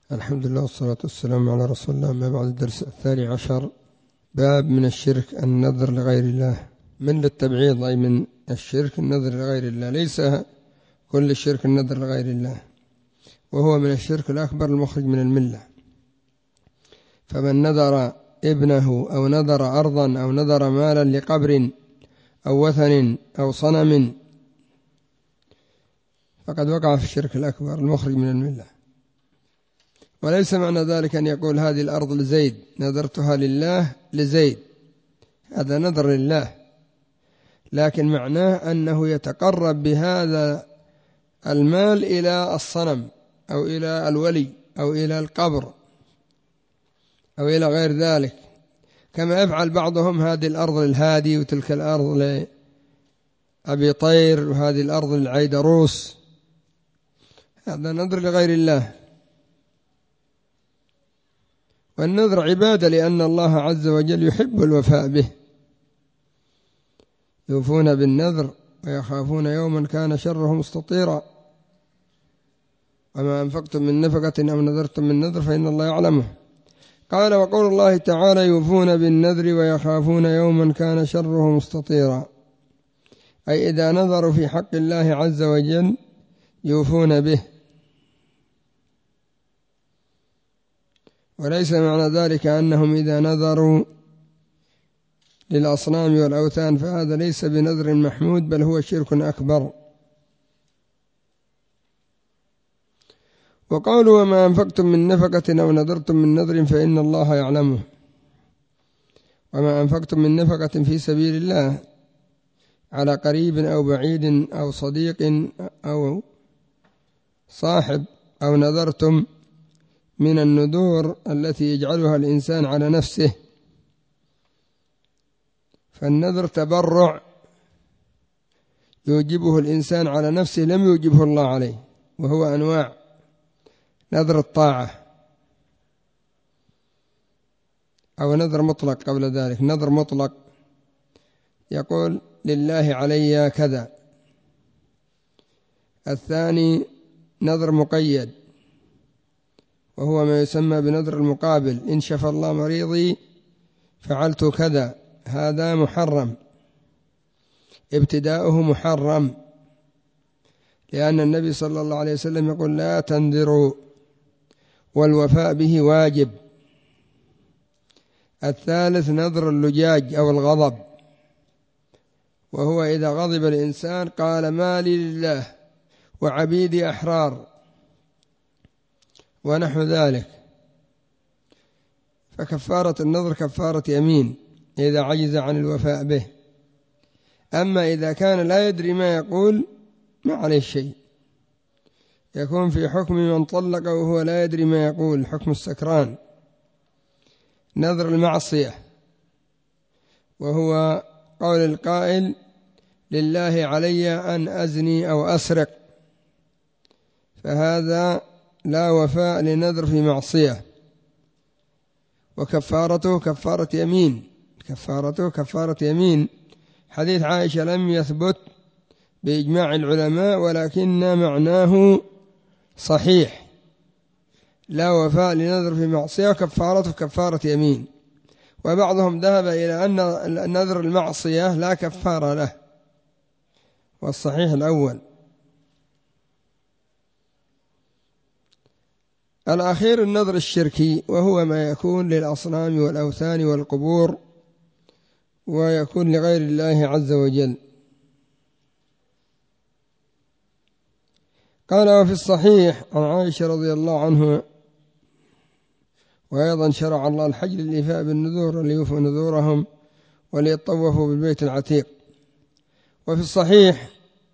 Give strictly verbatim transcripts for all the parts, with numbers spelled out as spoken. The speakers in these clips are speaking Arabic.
الحمد لله والصلاة والسلام على رسول الله. ما بعد الدرس الثاني عشر، باب من الشرك النذر لغير الله. من للتبعيض، أي من الشرك النذر لغير الله، ليس كل الشرك النذر لغير الله، وهو من الشرك الأكبر المخرج من الملة. فمن نذر ابنه أو نذر أرضا أو نذر مالا لقبر أو وثن أو صنم فقد وقع في الشرك الأكبر المخرج من الملة. وليس معنى ذلك أن يقول هذه الأرض لزيد، نذرتها لله لزيد، هذا نذر لله، لكن معناه أنه يتقرب بهذا المال إلى الصنم أو إلى الولي أو إلى القبر أو إلى غير ذلك، كما يفعل بعضهم هذه الأرض للهادي وتلك الأرض لأبي طير وهذه الأرض للعيدروس، هذا نذر لغير الله. والنذر عبادة، لأن الله عز وجل يحب الوفاء به، يوفون بالنذر ويخافون يوما كان شره مستطيرا، وما أنفقتم من نفقة أو نذرتم من نذر فإن الله يعلمه. قال: وقول الله تعالى: يوفون بالنذر ويخافون يوما كان شره مستطيرا، أي إذا نذروا في حق الله عز وجل يوفون به. وليس معنى ذلك أنهم إذا نذروا للأصنام والأوثان فهذا ليس بنذر محمود، بل هو شرك أكبر. وقالوا: وما أنفقتم من نفقة أو نذرتم من نذر فإن الله يعلمه. وما أنفقتم من نفقة في سبيل الله على قريب أو بعيد أو صديق أو صاحب، أو نذرتم من النذور التي يجعلها الإنسان على نفسه، فالنذر تبرع يوجبه الإنسان على نفسه لم يوجبه الله عليه، وهو أنواع: نذر الطاعة، أو نذر مطلق قبل ذلك، نذر مطلق يقول لله علي كذا. الثاني نذر مقيد، وهو ما يسمى بنذر المقابل: إن شفى الله مريضي فعلت كذا، هذا محرم، ابتداؤه محرم، لأن النبي صلى الله عليه وسلم يقول: لا تنذروا، والوفاء به واجب. الثالث نذر اللجاج أو الغضب، وهو إذا غضب الإنسان قال: مالي لله وعبيدي أحرار ونحو ذلك، فكفارة النذر كفارة يمين إذا عجز عن الوفاء به. أما إذا كان لا يدري ما يقول ما عليه شيء، يكون في حكم من طلق وهو لا يدري ما يقول، حكم السكران. نذر المعصية، وهو قول القائل: لله علي أن أزني أو أسرق، فهذا لا وفاء لنذر في معصية، وكفارته كفارة يمين، كفارته كفارة يمين. حديث عائشة لم يثبت بإجماع العلماء، ولكن معناه صحيح: لا وفاء لنذر في معصية، كفارته كفارة يمين. وبعضهم ذهب إلى أن نذر المعصية لا كفارة له، والصحيح الأول. الأخير النذر الشركي، وهو ما يكون للأصنام والأوثان والقبور، ويكون لغير الله عز وجل. قال: وفي الصحيح عن عائشة رضي الله عنها: وأيضا شرع الله الحج للإيفاء بالنذور ليوفوا نذورهم وليطوفوا بالبيت العتيق. وفي الصحيح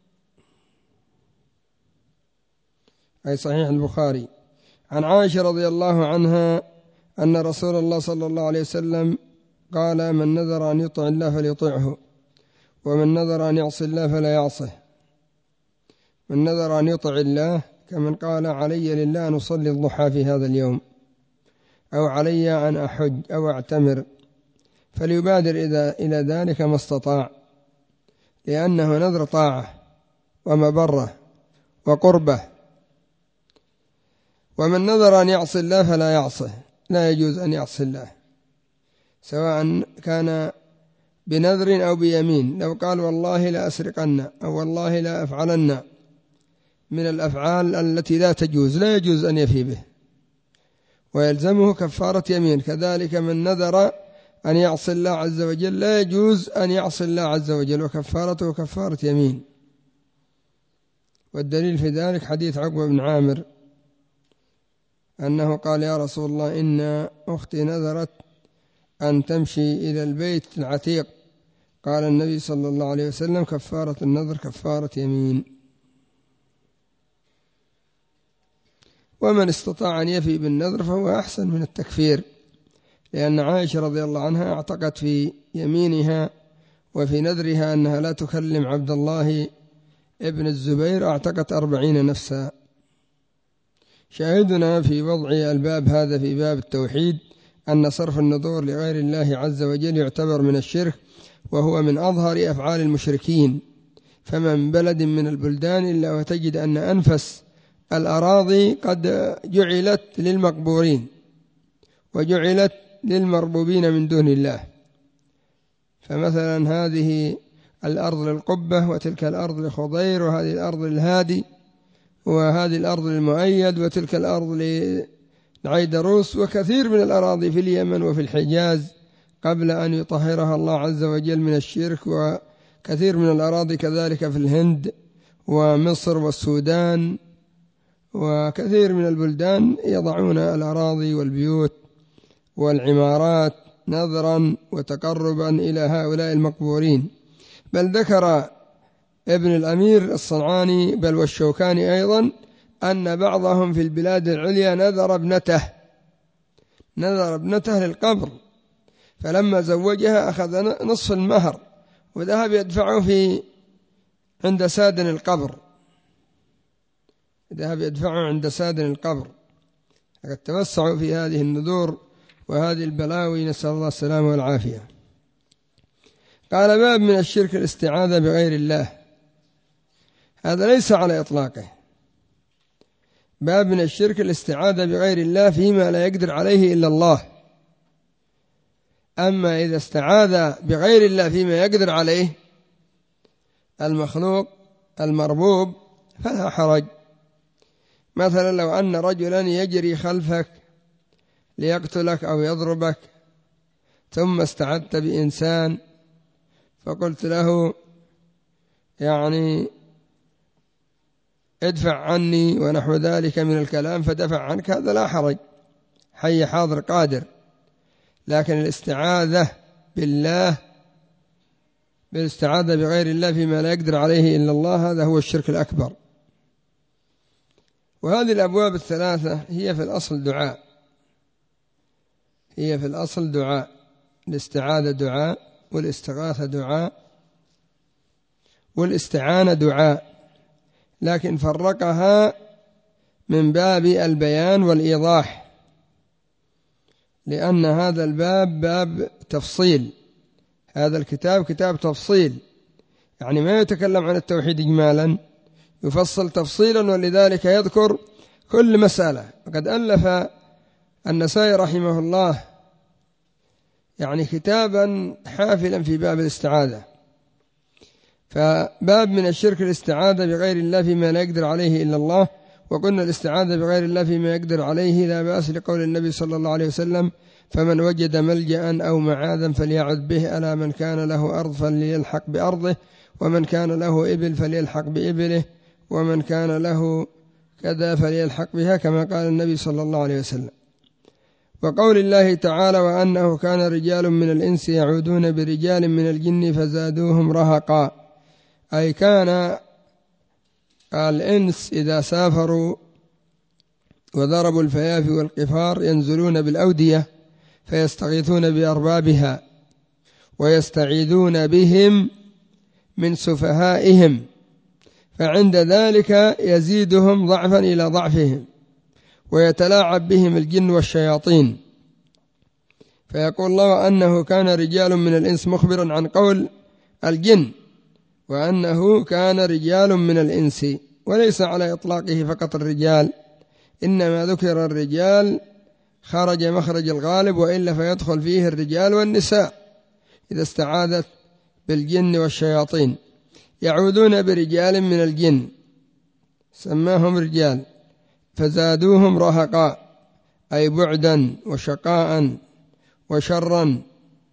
أي صحيح البخاري عن عائشة رضي الله عنها أن رسول الله صلى الله عليه وسلم قال: من نذر أن يطع الله فليطعه، ومن نذر أن يعصي الله فلا يعصه. من نذر أن يطع الله كمن قال: علي لله أن أصلي الضحى في هذا اليوم، أو علي أن أحج أو أعتمر، فليبادر إلى ذلك ما استطاع، لأنه نذر طاعة ومبرة وقربة. ومن نذر أن يعصي الله فلا يعصه، لا يجوز أن يعصي الله سواء كان بنذر أو بيمين. لو قال والله لا أسرقن أو والله لا أفعلن من الأفعال التي لا تجوز، لا يجوز أن يفي به ويلزمه كفارة يمين. كذلك من نذر أن يعصي الله عز وجل لا يجوز أن يعصي الله عز وجل، وكفارته كفارة يمين. والدليل في ذلك حديث عقبة بن عامر أنه قال يا رسول الله إن أختي نذرت أن تمشي إلى البيت العتيق، قال النبي صلى الله عليه وسلم كفارة النذر كفارة يمين. ومن استطاع أن يفي بالنذر فهو أحسن من التكفير، لأن عائشة رضي الله عنها اعتقت في يمينها وفي نذرها أنها لا تكلم عبد الله ابن الزبير، اعتقت أربعين نفسا. شاهدنا في وضع الباب هذا في باب التوحيد أن صرف النذور لغير الله عز وجل يعتبر من الشرك، وهو من أظهر أفعال المشركين. فما من بلد من البلدان إلا وتجد أن أنفس الأراضي قد جعلت للمقبورين وجعلت للمربوبين من دون الله. فمثلا هذه الأرض للقبة، وتلك الأرض لخضير، وهذه الأرض للهادي، وهذه الأرض للمؤيد، وتلك الأرض لعيدروس، وكثير من الأراضي في اليمن وفي الحجاز قبل أن يطهرها الله عز وجل من الشرك، وكثير من الأراضي كذلك في الهند ومصر والسودان، وكثير من البلدان يضعون الأراضي والبيوت والعمارات نذرا وتقربا إلى هؤلاء المقبورين. بل ذكر ابن الأمير الصنعاني بل والشوكاني أيضا أن بعضهم في البلاد العليا نذر ابنته نذر ابنته للقبر، فلما زوجها أخذ نصف المهر وذهب يدفعه في عند سادن القبر ذهب يدفعه عند سادن القبر. قد توسعوا في هذه النذور وهذه البلاوي، نسأل الله السلامة والعافية. قال باب من الشرك الاستعاذة بغير الله. هذا ليس على إطلاقه. باب من الشرك الاستعاذة بغير الله فيما لا يقدر عليه إلا الله. أما إذا استعاذ بغير الله فيما يقدر عليه المخلوق المربوب فلا حرج. مثلا لو أن رجلا يجري خلفك ليقتلك أو يضربك، ثم استعذت بإنسان فقلت له يعني ادفع عني ونحو ذلك من الكلام فدفع عنك، هذا لا حرج، حي حاضر قادر. لكن الاستعاذة بالله بالاستعاذة بغير الله فيما لا يقدر عليه إلا الله هذا هو الشرك الأكبر. وهذه الأبواب الثلاثة هي في الأصل دعاء هي في الأصل دعاء الاستعاذة دعاء، والاستغاثة دعاء، والاستعانة دعاء، لكن فرقها من باب البيان والإيضاح، لأن هذا الباب باب تفصيل. هذا الكتاب كتاب تفصيل، يعني ما يتكلم عن التوحيد إجمالا، يفصل تفصيلا، ولذلك يذكر كل مسألة. وقد ألف النسائي رحمه الله يعني كتابا حافلا في باب الاستعاذة. فباب من الشرك الاستعاذة بغير الله فيما لا يقدر عليه إلا الله. وقلنا الاستعاذة بغير الله فيما يقدر عليه لا بأس، لقول النبي صلى الله عليه وسلم فمن وجد ملجأ أو معاذا فليعذ به، ألا من كان له أرض فليلحق بأرضه، ومن كان له إبل فليلحق بإبله، ومن كان له كذا فليلحق بها، كما قال النبي صلى الله عليه وسلم. وقول الله تعالى وأنه كان رجال من الإنس يعودون برجال من الجن فزادوهم رهقا، أي كان الإنس إذا سافروا وضربوا الفيافي والقفار ينزلون بالأودية فيستغيثون بأربابها ويستعيذون بهم من سفهائهم، فعند ذلك يزيدهم ضعفا إلى ضعفهم، ويتلاعب بهم الجن والشياطين. فيقول الله أنه كان رجال من الإنس مخبرا عن قول الجن، وأنه كان رجال من الإنس، وليس على إطلاقه فقط الرجال، إنما ذكر الرجال خرج مخرج الغالب، وإلا فيدخل فيه الرجال والنساء إذا استعاذت بالجن والشياطين. يعوذون برجال من الجن سماهم رجال فزادوهم رهقا، أي بعدا وشقاء وشرا،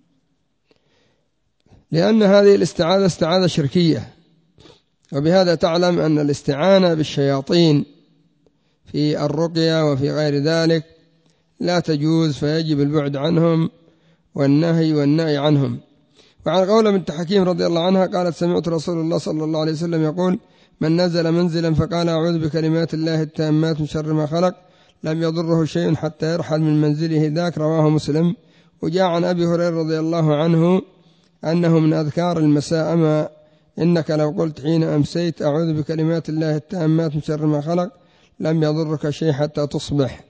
لأن هذه الاستعاذة استعاذة شركية. وبهذا تعلم أن الاستعانة بالشياطين في الرقية وفي غير ذلك لا تجوز، فيجب البعد عنهم والنهي والنهي عنهم. وعن قولة بنت حكيم رضي الله عنها قالت: سمعت رسول الله صلى الله عليه وسلم يقول: من نزل منزلا فقال أعوذ بكلمات الله التامات من شر ما خلق لم يضره شيء حتى يرحل من منزله ذاك، رواه مسلم. وجاء عن أبي هريرة رضي الله عنه أنه من أذكار المساء: أما إنك لو قلت حين أمسيت أعوذ بكلمات الله التامات من شر ما خلق لم يضرك شيء حتى تصبح.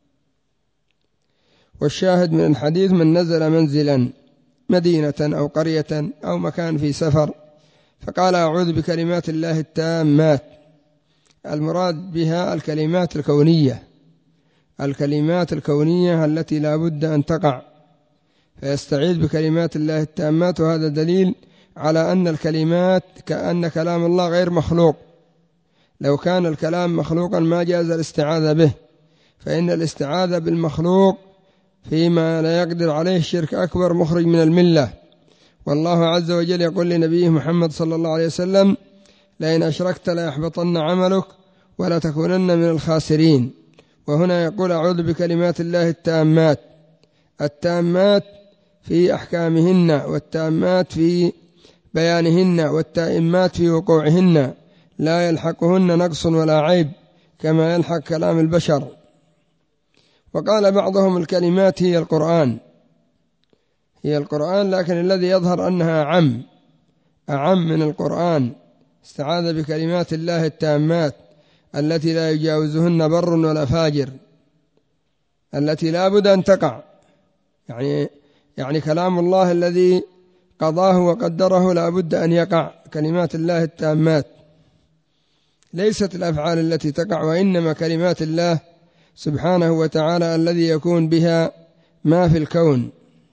والشاهد من الحديث: من نزل منزلا مدينة أو قرية أو مكان في سفر فقال أعوذ بكلمات الله التامات، المراد بها الكلمات الكونية، الكلمات الكونية التي لا بد أن تقع، فيستعيذ بكلمات الله التامات. وهذا دليل على أن الكلمات كأن كلام الله غير مخلوق. لو كان الكلام مخلوقا ما جاز الاستعاذة به، فإن الاستعاذة بالمخلوق فيما لا يقدر عليه الشرك أكبر مخرج من الملة. والله عز وجل يقول لنبيه محمد صلى الله عليه وسلم: لئن أشركت ليحبطن عملك ولا تكونن من الخاسرين. وهنا يقول أعوذ بكلمات الله التامات، التامات في أحكامهن، والتامات في بيانهن، والتائمات في وقوعهن، لا يلحقهن نقص ولا عيب كما يلحق كلام البشر. وقال بعضهم الكلمات هي القرآن، هي القرآن، لكن الذي يظهر أنها أعم أعم من القرآن. استعاذ بكلمات الله التامات التي لا يجاوزهن بر ولا فاجر، التي لا بد أن تقع، يعني يعني كلام الله الذي قضاه وقدره لا بد أن يقع، كلمات الله التامات، ليست الأفعال التي تقع، وإنما كلمات الله سبحانه وتعالى الذي يكون بها ما في الكون.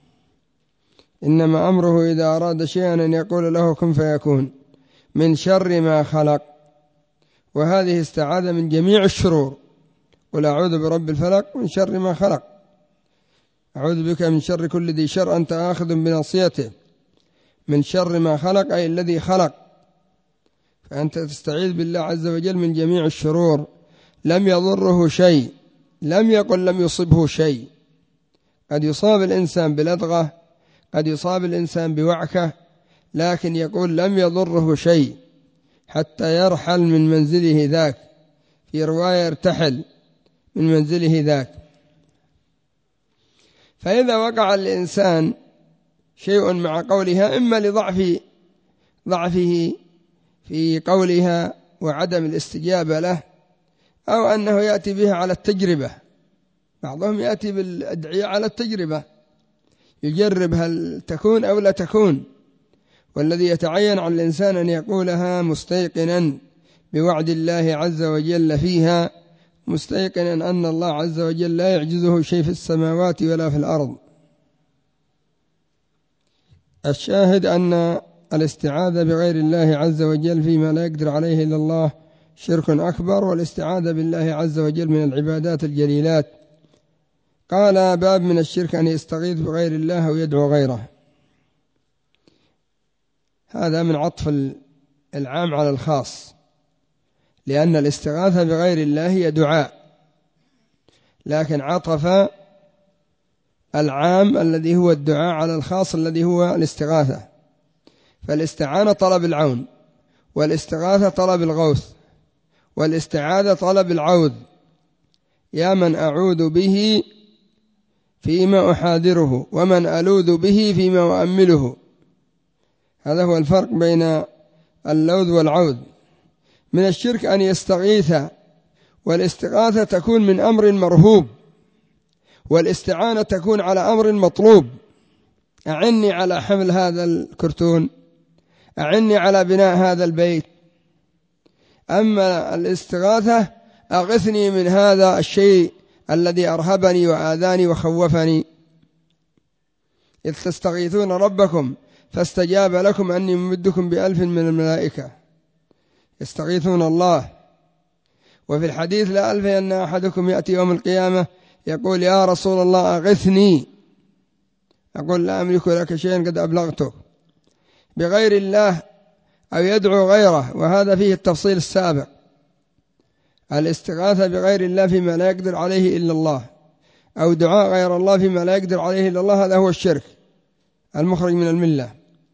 إنما أمره إذا أراد شيئا أن يقول له كن فيكون. من شر ما خلق، وهذه استعاذة من جميع الشرور. قل أعوذ برب الفلق من شر ما خلق، أعوذ بك من شر كل ذي شر أنت آخذ بناصيته. من شر ما خلق أي الذي خلق، فأنت تستعيذ بالله عز وجل من جميع الشرور. لم يضره شيء، لم يقل لم يصبه شيء. قد يصاب الإنسان بلدغة، قد يصاب الإنسان بوعكة، لكن يقول لم يضره شيء حتى يرحل من منزله ذاك، في رواية يرتحل من منزله ذاك. فإذا وقع الإنسان شيء مع قولها، إما لضعف ضعفه في قولها وعدم الاستجابة له، أو أنه يأتي بها على التجربة. بعضهم يأتي بالأدعية على التجربة، يجرب هل تكون أو لا تكون. والذي يتعين على الإنسان أن يقولها مستيقنا بوعد الله عز وجل فيها، مستيقنا أن الله عز وجل لا يعجزه شيء في السماوات ولا في الأرض. الشاهد أن الاستعاذة بغير الله عز وجل فيما لا يقدر عليه إلا الله شرك أكبر، والاستعاذة بالله عز وجل من العبادات الجليلات. قال: باب من الشرك أن يستغيث بغير الله أو يدعو غيره. هذا من عطف العام على الخاص، لأن الاستغاثة بغير الله هي دعاء، لكن عطف العام الذي هو الدعاء على الخاص الذي هو الاستغاثة. فالاستعانة طلب العون، والاستغاثة طلب الغوث، والاستعاذة طلب العوذ. يا من أعوذ به فيما أحاذره، ومن ألوذ به فيما أؤمله. هذا هو الفرق بين اللوذ والعوذ. من الشرك أن يستغيث، والاستغاثة تكون من أمر مرهوب، والاستعانة تكون على أمر مطلوب. أعني على حمل هذا الكرتون، أعني على بناء هذا البيت. أما الاستغاثة أغثني من هذا الشيء الذي أرهبني وآذاني وخوفني. إذ تستغيثون ربكم فاستجاب لكم أني ممدكم بألف من الملائكة. يستغيثون الله. وفي الحديث لا ألف أن أحدكم يأتي يوم القيامة يقول يا رسول الله أغثني، أقول لا أملك لك شيئا قد أبلغته، بغير الله أو يدعو غيره، وهذا فيه التفصيل السابق. الاستغاثة بغير الله فيما لا يقدر عليه إلا الله، أو دعاء غير الله فيما لا يقدر عليه إلا الله، هذا هو الشرك المخرج من الملة.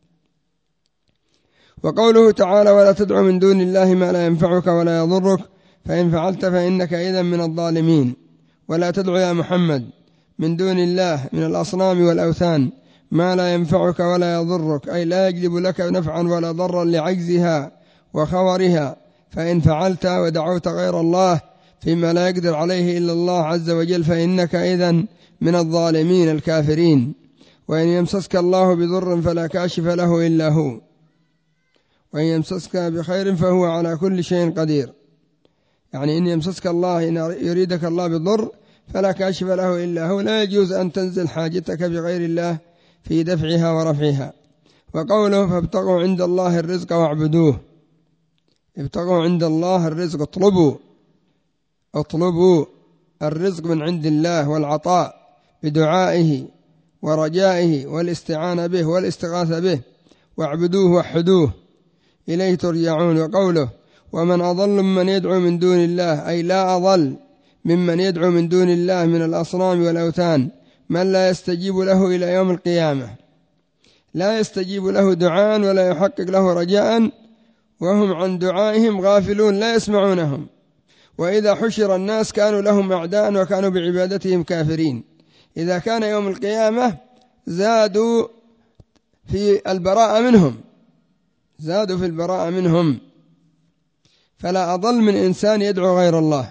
وقوله تعالى ولا تدع من دون الله ما لا ينفعك ولا يضرك فإن فعلت فإنك إذا من الظالمين. ولا تدع يا محمد من دون الله من الأصنام والأوثان ما لا ينفعك ولا يضرك، أي لا يجلب لك نفعا ولا ضرا لعجزها وخورها، فإن فعلت ودعوت غير الله فيما لا يقدر عليه إلا الله عز وجل فإنك إذن من الظالمين الكافرين. وإن يمسسك الله بضر فلا كاشف له إلا هو، وإن يمسسك بخير فهو على كل شيء قدير. يعني إن يمسسك الله، إن يريدك الله بضر فلا كاشف له إلا هو، لا يجوز أن تنزل حاجتك بغير الله في دفعها ورفعها. وقوله فابتغوا عند الله الرزق واعبدوه، ابتغوا عند الله الرزق، اطلبوا اطلبوا الرزق من عند الله والعطاء بدعائه ورجائه والاستعانة به والاستغاثة به، واعبدوه وحدوه إليه ترجعون. وقوله ومن أضل ممن يدعو من دون الله، أي لا أضل ممن يدعو من دون الله من الأصنام والأوثان من لا يستجيب له إلى يوم القيامة، لا يستجيب له دعاء ولا يحقق له رجاء، وهم عن دعائهم غافلون لا يسمعونهم. وإذا حشر الناس كانوا لهم أعداء وكانوا بعبادتهم كافرين. إذا كان يوم القيامة زادوا في البراءة منهم، زادوا في البراءة منهم. فلا أضل من إنسان يدعو غير الله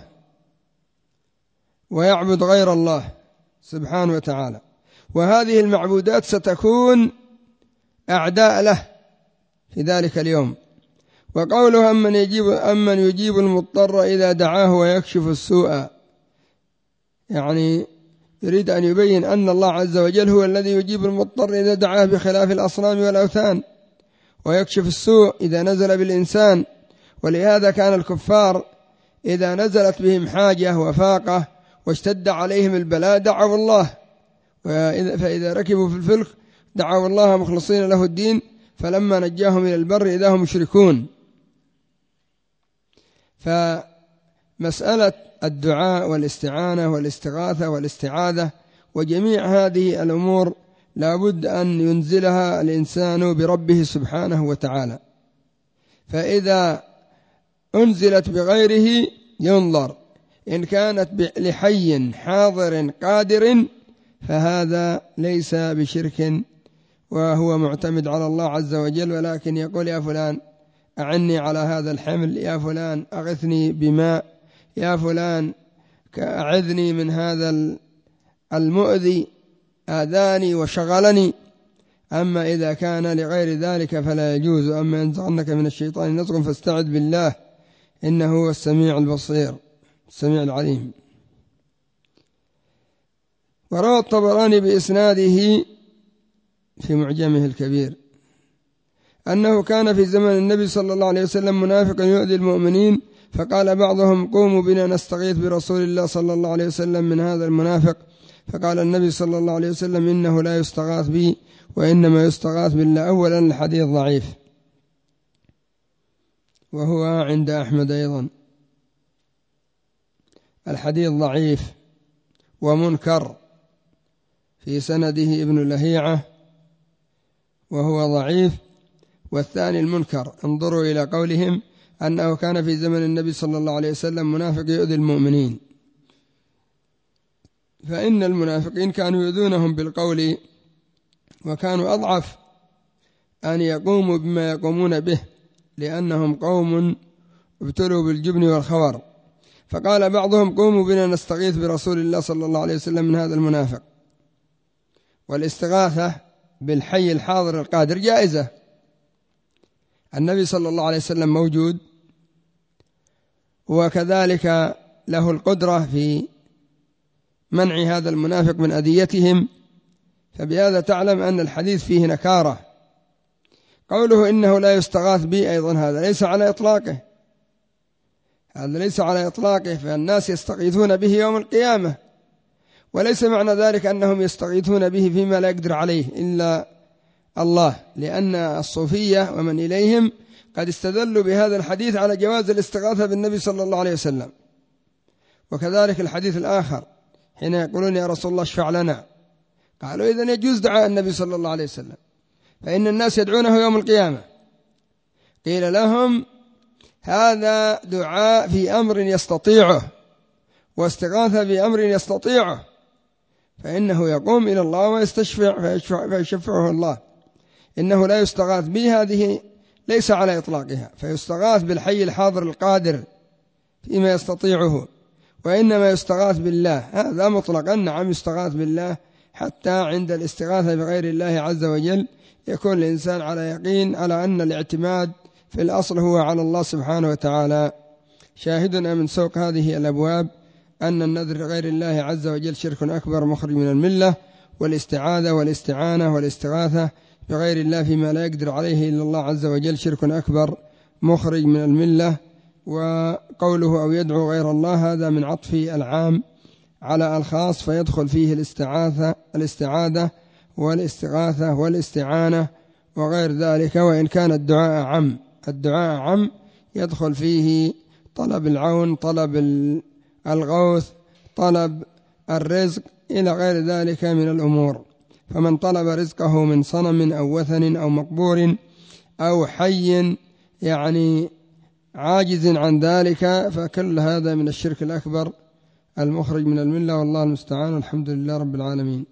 ويعبد غير الله سبحانه وتعالى، وهذه المعبودات ستكون أعداء له في ذلك اليوم. وقوله أمن يجيب, أمن يجيب المضطر إذا دعاه ويكشف السوء، يعني يريد أن يبين أن الله عز وجل هو الذي يجيب المضطر إذا دعاه بخلاف الأصنام والأوثان، ويكشف السوء إذا نزل بالإنسان. ولهذا كان الكفار إذا نزلت بهم حاجة وفاقة واشتد عليهم البلاء دعوا الله، فإذا ركبوا في الفلك دعوا الله مخلصين له الدين فلما نجاهم إلى البر إذا هم مشركون. فمسألة الدعاء والاستعانة والاستغاثة والاستعاذة وجميع هذه الأمور لا بد أن ينزلها الإنسان بربه سبحانه وتعالى، فإذا أنزلت بغيره ينظر، إن كانت لحي حاضر قادر فهذا ليس بشرك وهو معتمد على الله عز وجل، ولكن يقول يا فلان أعني على هذا الحمل، يا فلان أغثني بماء، يا فلان أعذني من هذا المؤذي آذاني وشغلني. أما إذا كان لغير ذلك فلا يجوز. أما ينزغنك من الشيطان نزغ فاستعذ بالله إنه هو السميع البصير السميع العليم. وروى الطبراني بإسناده في معجمه الكبير أنه كان في زمن النبي صلى الله عليه وسلم منافق يؤذي المؤمنين، فقال بعضهم قوموا بنا نستغيث برسول الله صلى الله عليه وسلم من هذا المنافق، فقال النبي صلى الله عليه وسلم إنه لا يستغاث بي وإنما يستغاث بالله. أولا الحديث ضعيف وهو عند أحمد أيضا، الحديث ضعيف ومنكر، في سنده ابن لهيعة وهو ضعيف. والثاني المنكر، انظروا إلى قولهم أنه كان في زمن النبي صلى الله عليه وسلم منافق يؤذي المؤمنين، فإن المنافقين كانوا يؤذونهم بالقول وكانوا أضعف أن يقوموا بما يقومون به، لأنهم قوم ابتلوا بالجبن والخور. فقال بعضهم قوموا بنا نستغيث برسول الله صلى الله عليه وسلم من هذا المنافق. والاستغاثة بالحي الحاضر القادر جائزة، النبي صلى الله عليه وسلم موجود، وكذلك له القدرة في منع هذا المنافق من أذيتهم، فبهذا تعلم أن الحديث فيه نكارة. قوله إنه لا يستغاث به أيضا هذا ليس على إطلاقه، هذا ليس على إطلاقه، فالناس يستغيثون به يوم القيامة، وليس معنى ذلك أنهم يستغيثون به فيما لا يقدر عليه إلا الله، لأن الصوفية ومن إليهم قد استدلوا بهذا الحديث على جواز الاستغاثة بالنبي صلى الله عليه وسلم. وكذلك الحديث الآخر حين يقولون يا رسول الله اشفع لنا، قالوا إذن يجوز دعاء النبي صلى الله عليه وسلم، فإن الناس يدعونه يوم القيامة. قيل لهم هذا دعاء في أمر يستطيعه، واستغاثة في أمر يستطيعه، فإنه يقوم إلى الله ويستشفع فيشفعه الله. إنه لا يستغاث به هذه ليس على إطلاقها، فيستغاث بالحي الحاضر القادر فيما يستطيعه، وإنما يستغاث بالله هذا مطلقا. نعم يستغاث بالله حتى عند الاستغاثة بغير الله عز وجل يكون الإنسان على يقين على أن الاعتماد في الأصل هو على الله سبحانه وتعالى. شاهدنا من سوق هذه الأبواب أن النذر غير الله عز وجل شرك أكبر مخرج من الملة، والاستعاذة والاستعانة والاستغاثة بغير الله فيما لا يقدر عليه إلا الله عز وجل شرك أكبر مخرج من الملة. وقوله أو يدعو غير الله هذا من عطف العام على الخاص، فيدخل فيه الاستعاذة الاستعاذة والاستغاثة والاستعانة وغير ذلك. وإن كان الدعاء عم الدعاء عم يدخل فيه طلب العون، طلب الغوث، طلب الرزق إلى غير ذلك من الأمور. فمن طلب رزقه من صنم أو وثن أو مقبور أو حي يعني عاجز عن ذلك، فكل هذا من الشرك الأكبر المخرج من الملة، والله المستعان. الحمد لله رب العالمين.